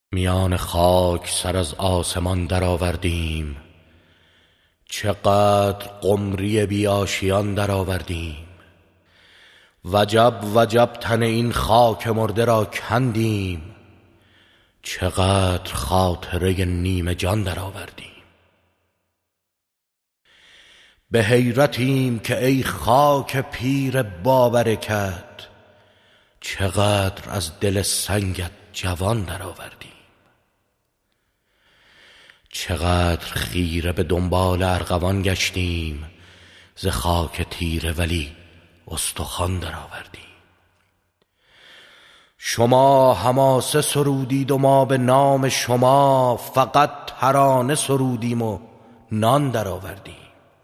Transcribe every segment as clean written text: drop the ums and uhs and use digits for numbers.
میان خاک سر از آسمان درآوردیم، چقدر قمری بی آشیان درآوردیم. وجب وجب تن این خاک مرده را کندیم، چقدر خاطره نیمه جان درآوردیم. به حیرتیم که ای خاک پیر بابرکت، چقدر از دل سنگت جوان درآوردیم. چقدر خیره به دنبال ارغوان گشتیم، ز خاک تیره ولی استخوان درآوردیم. شما حماسه سرودید و ما به نام شما فقط ترانه سرودیم و نان درآوردیم.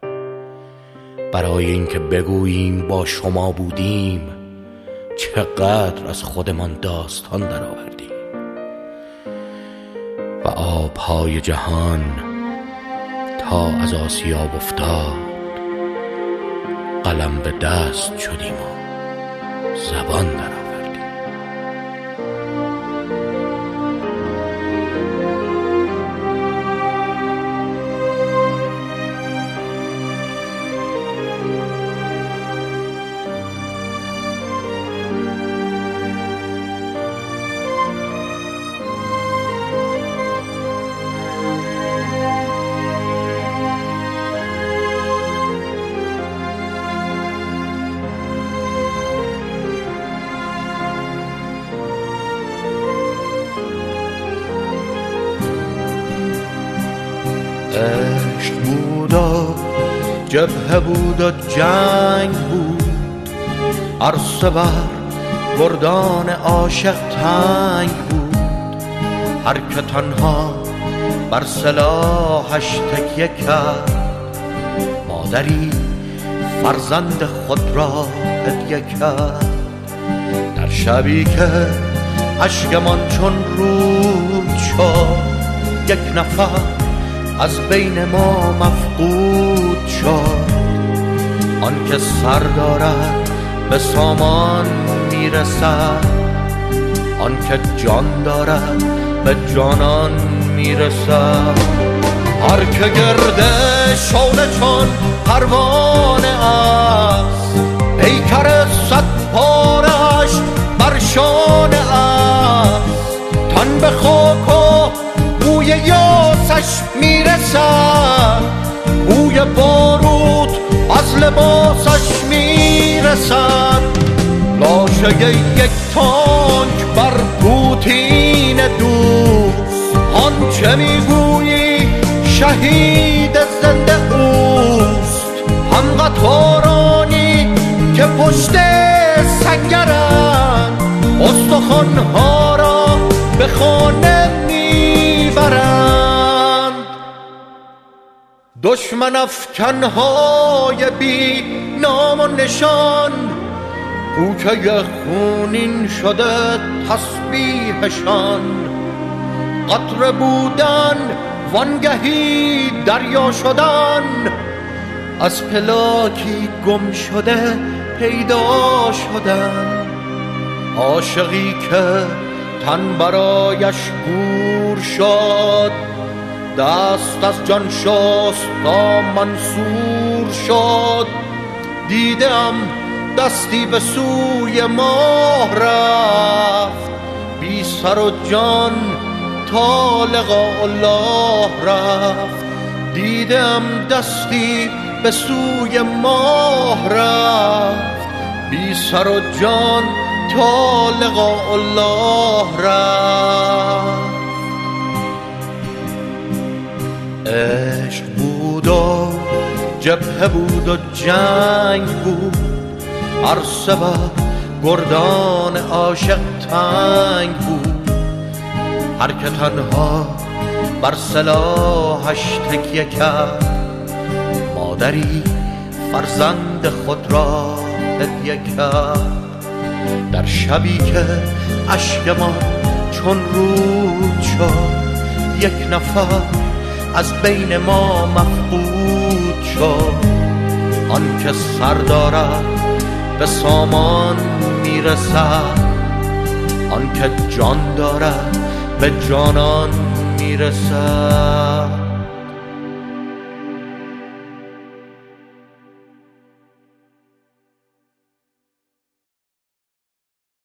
برای اینکه بگوییم با شما بودیم، چقدر از خودمان داستان درآوردیم. و آبهای جهان تا از آسیاب افتاد، قلم به دست شدیم و زبان درآوردیم. عشق بود و جبهه بود و جنگ بود، عرصه بر گردان عاشق تنگ بود. هر که تنها بر سلاحش تکیه کرد، مادری فرزند خود را هدیه کرد. در شبی که اشکمان چون رود شد، یک نفر از بین ما مفقود شد. آن که سر دارد به سامان میرسد، آن که جان دارد به جانان میرسد. هر که گرده شعله چون پروانه است، پیکر صد پارش بر شانه است. تن به خاک و بوی یاسش میرسد، بوی باروت از لباسش میرسد. لاشه یک تانک بر پوتین دوست، آنچه میگویی شهید زنده اوست. هم قطارانی که پشت سنگرند، استخوانها را به خانه میبرند. دشمن افکنهای بی نام و نشان، کوچه خونین شده تسبیحشان. قطره بودن وانگهی دریا شدن، از پلاکی گم شده پیدا شدن. عاشقی که تن برایش گور شد، دست از جان شست تا منصور شد. دیدم دستی به سوی ماه رفت، بی سر و جان تا لقاء الله رفت. دیدم دستی به سوی ماه رفت، بی سر و جان تا لقاء الله رفت. عشق بود و جبهه بود و جنگ بود، عرصه بر گردان عاشق تنگ بود. هر که تنها بر سلاحش تکیه کرد، مادری فرزند خود را هدیه کرد. در شبی که اشکمان چون رود شد، یک نفر از بین ما مفقود شد. آن که سر دارد به سامان میرسد، آن که جان دارد به جانان میرسد.